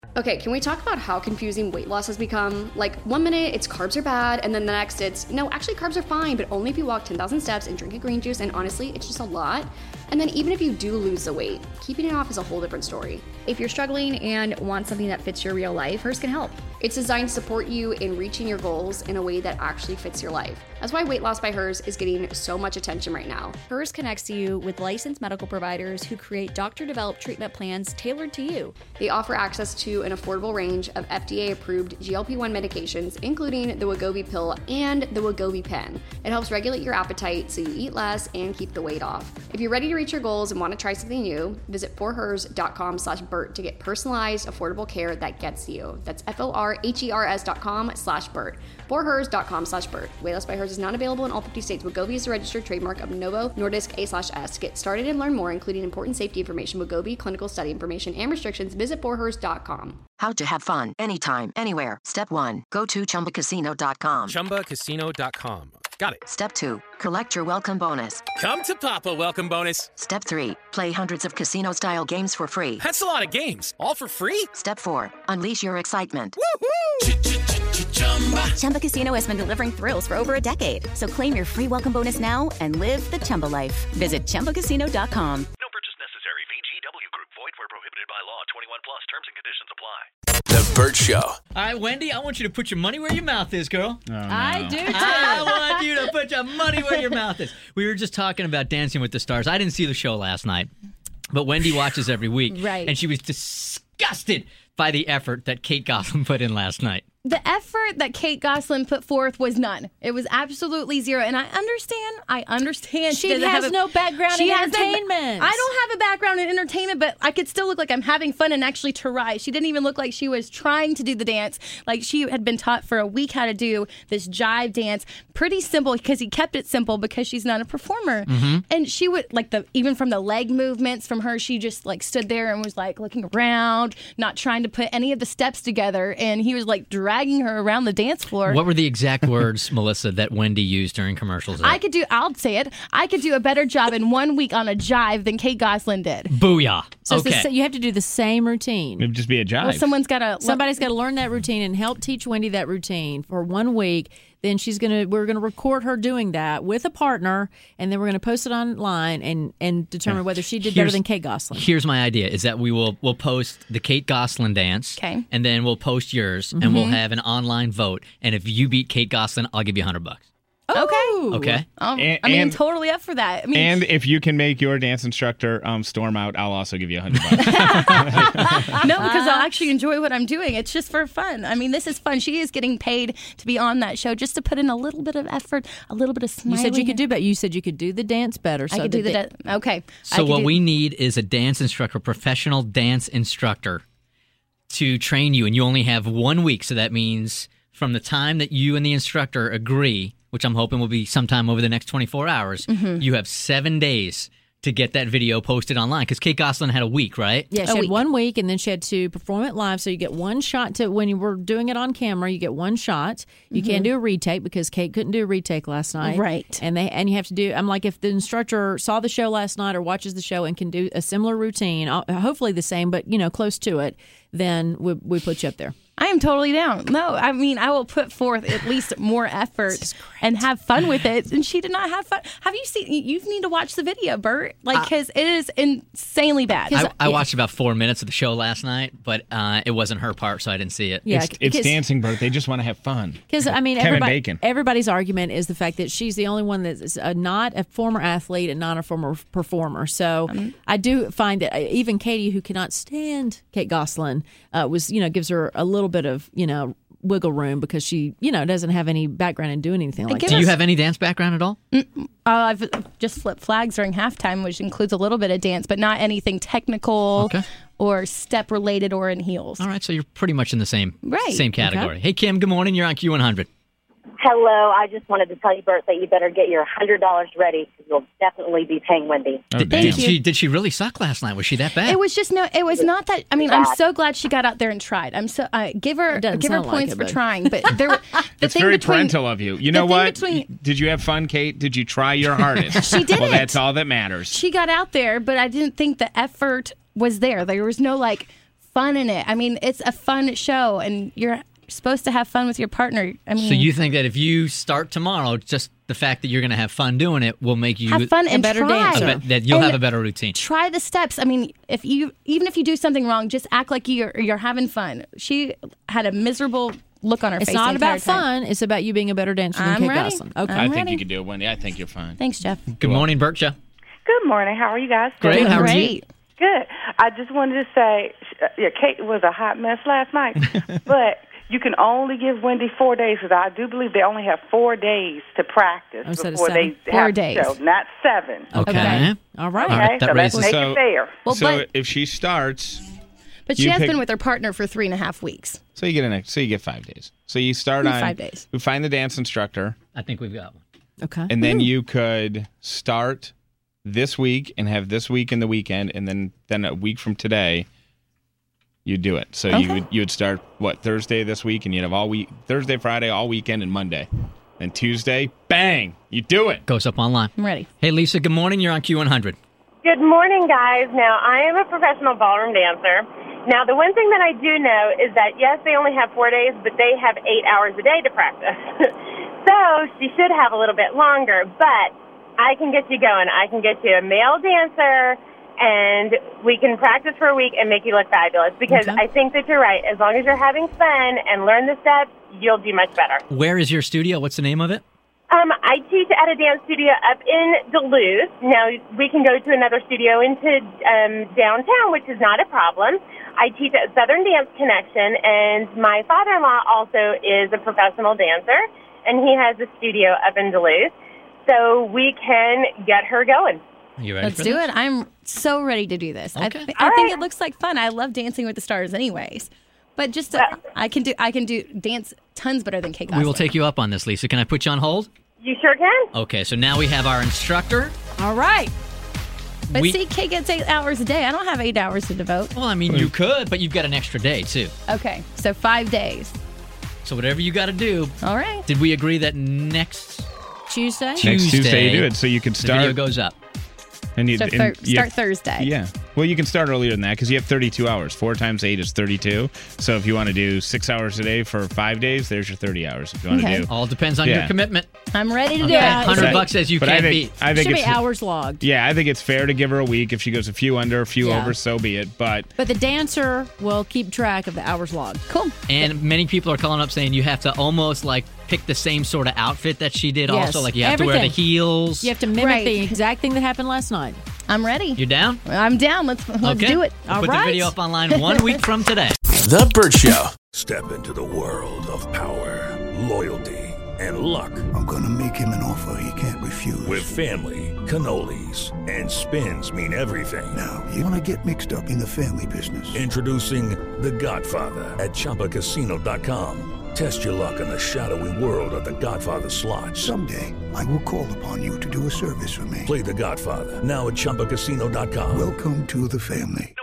Okay, can we talk about how confusing weight loss has become? Like, 1 minute it's carbs are bad, and then the next it's, no, actually carbs are fine, but only if you walk 10,000 steps and drink a green juice, and honestly, it's just a lot. And then even if you do lose the weight, keeping it off is a whole different story. If you're struggling and want something that fits your real life, Hers can help. It's designed to support you in reaching your goals in a way that actually fits your life. That's why Weight Loss by Hers is getting so much attention right now. Hers connects you with licensed medical providers who create doctor-developed treatment plans tailored to you. They offer access to an affordable range of FDA-approved GLP-1 medications, including the Wegovy pill and the Wegovy pen. It helps regulate your appetite so you eat less and keep the weight off. If you're ready to reach your goals and want to try something new, visit forhers.com/Bert to get personalized, affordable care that gets you. That's forhers.com/Bert. forhers.com/Bert. Weight Loss by Hers is not available in all 50 states. Wegovy is a registered trademark of Novo Nordisk A/S. To get started and learn more, including important safety information, Wegovy clinical study information, and restrictions, visit forhers.com. How to have fun anytime, anywhere. Step 1. Go to ChumbaCasino.com. ChumbaCasino.com. Got it. Step 2. Collect your welcome bonus. Come to Papa welcome bonus. Step 3. Play hundreds of casino-style games for free. That's a lot of games. All for free? Step 4. Unleash your excitement. Woohoo! Chumba Casino has been delivering thrills for over a decade. So claim your free welcome bonus now and live the Chumba life. Visit ChumbaCasino.com. No purchase necessary. VGW Group. Void where prohibited by law. 21 plus. Terms and conditions apply. The Bert Show. All right, Wendy, I want you to put your money where your mouth is, girl. Oh, no. I do too. I want you to put your money where your mouth is. We were just talking about Dancing with the Stars. I didn't see the show last night, but Wendy watches every week. Right. And she was disgusted by the effort that Kate Gosselin put in last night. The effort that Kate Gosselin put forth was none. It was absolutely zero. And I understand. She has no background in entertainment. I don't have a background in entertainment, but I could still look like I'm having fun and actually try. She didn't even look like she was trying to do the dance. Like she had been taught for a week how to do this jive dance. Pretty simple because he kept it simple because she's not a performer. Mm-hmm. And she would, even from the leg movements from her, she just stood there and was looking around, not trying to put any of the steps together. And he was dragging her around the dance floor. What were the exact words, Melissa, that Wendy used during commercials? I'll say it. I could do a better job in 1 week on a jive than Kate Gosselin did. Booyah. So okay. you have to do the same routine. It would just be a jive. Well, somebody's got to learn that routine and help teach Wendy that routine for 1 week. Then we're gonna record her doing that with a partner, and then we're gonna post it online and determine whether she did better than Kate Gosselin. Here's my idea: is that we'll post the Kate Gosselin dance, okay, and then we'll post yours, and we'll have an online vote. And if you beat Kate Gosselin, I'll give you $100. Okay. Totally up for that. And if you can make your dance instructor storm out, I'll also give you $100. No, because I'll actually enjoy what I'm doing. It's just for fun. This is fun. She is getting paid to be on that show just to put in a little bit of effort, a little bit of smiling. You said you could do, but you said you could do the dance better. So I could do the dance. Okay. So what we need is a dance instructor, professional dance instructor, to train you, and you only have 1 week. So that means from the time that you and the instructor agree, which I'm hoping will be sometime over the next 24 hours, you have 7 days to get that video posted online. Because Kate Gosselin had a week, right? Yeah, she had 1 week, and then she had to perform it live. So you get one shot when you were doing it on camera. You get one shot. You can't do a retake because Kate couldn't do a retake last night. Right. And you have to do. I'm like, if the instructor saw the show last night or watches the show and can do a similar routine, hopefully the same, but close to it, then we put you up there. I am totally down. No, I will put forth at least more effort and have fun with it. And she did not have fun. Have you seen? You need to watch the video, Bert. Because it is insanely bad. I watched about 4 minutes of the show last night, but it wasn't her part, so I didn't see it. Yeah, it's dancing, Bert. They just want to have fun. Because Bacon. Everybody's argument is the fact that she's the only one that's not a former athlete and not a former performer. So I do find that even Katie, who cannot stand Kate Gosselin, gives her a little bit of wiggle room because she doesn't have any background in doing anything like that. Do you have any dance background at all? I've just flipped flags during halftime, which includes a little bit of dance, but not anything technical or step related or in heels. All right, so you're pretty much in the same category. Okay. Hey, Kim, good morning. You're on Q100. Hello. I just wanted to tell you, Bert, that you better get your $100 ready because you'll definitely be paying Wendy. Did she really suck last night? Was she that bad? It was not that. I'm so glad she got out there and tried. I'm so give her points for trying. But it's very parental of you. You know what? Did you have fun, Kate? Did you try your hardest? She did. Well, that's all that matters. She got out there, but I didn't think the effort was there. There was no fun in it. I mean, it's a fun show, and you're supposed to have fun with your partner. I mean, So you think that if you start tomorrow, just the fact that you're going to have fun doing it will make you have fun and better try. dancer. that you'll And have a better routine. Try the steps. I mean, even if you do something wrong, just act like you're having fun. She had a miserable look on her It's face. not the entire about time. fun. It's about you being a better dancer than I'm Kate ready. Gosselin. Okay. I think ready. you could do it, Wendy. I think you're fine. Thanks, Jeff. Good morning, Berkshire. Good morning. How are you guys? Great. How are you? Great. Good. I just wanted to say, Kate was a hot mess last night, but you can only give Wendy 4 days, because I do believe they only have 4 days to practice Instead of before they 7. 4 have days. the show, not 7. Okay. All right. All right, that so let's raises- make So- it fair. Well, so but- if she starts, But she You has pick- been with her partner for 3.5 weeks. so you get 5 days. So you start Ooh, on 5 days. You find the dance instructor, I think we've got one. Okay. and then you could start this week and have this week and the weekend, and then a week from today, you do it. So you would start Thursday this week, and you'd have all week, Thursday, Friday, all weekend, and Monday. Then Tuesday, bang, you do it. Goes up online. I'm ready. Hey, Lisa, good morning. You're on Q100. Good morning, guys. Now, I am a professional ballroom dancer. Now, the one thing that I do know is that, yes, they only have 4 days, but they have 8 hours a day to practice. So she should have a little bit longer, but I can get you going. I can get you a male dancer, and we can practice for a week and make you look fabulous, because I think that you're right. As long as you're having fun and learn the steps, you'll do much better. Where is your studio? What's the name of it? I teach at a dance studio up in Duluth. Now, we can go to another studio into downtown, which is not a problem. I teach at Southern Dance Connection, and my father-in-law also is a professional dancer, and he has a studio up in Duluth. So we can get her going. You ready Let's for do this? it. I'm so ready to do this. Okay. I think it looks like fun. I love Dancing with the Stars anyways. But just I can do dance tons better than Kate Gosselin. We will take you up on this, Lisa. Can I put you on hold? You sure can. Okay, so now we have our instructor. All right. But We- see, Kate gets 8 hours a day. I don't have 8 hours to devote. Well, I mean, you could, but you've got an extra day, too. Okay, so 5 days. So whatever you got to do. All right. Did we agree that next Tuesday? Next Tuesday you do it, so you can the start. video goes up? And you, So and you start have- Thursday. Yeah. Well, you can start earlier than that because you have 32 hours. 4 times 8 is 32. So if you want to do 6 hours a day for 5 days, there's your 30 hours. If you want to do. All depends on Yeah. your commitment. I'm ready to do Okay, it. $100 says you But can't I beat. think, I think Should be it's hours logged. Yeah, I think it's fair to give her a week. If she goes a few under, a few Yeah. over, so be it. But But the dancer will keep track of the hours logged. Cool. And many people are calling up saying you have to almost like pick the same sort of outfit that she did. Yes. Also, like you have to wear the Everything. heels. You have to mimic the exact thing that happened last night. I'm ready. You down? I'm down. Let's Okay. do it. We'll put the video up online 1 week from today. The Burt Show. Step into the world of power, loyalty, and luck. I'm going to make him an offer he can't refuse. With family, cannolis, and spins mean everything. Now, you want to get mixed up in the family business. Introducing The Godfather at ChumbaCasino.com. Test your luck in the shadowy world of The Godfather slot. Someday, I will call upon you to do a service for me. Play The Godfather now at ChumbaCasino.com. Welcome to the family.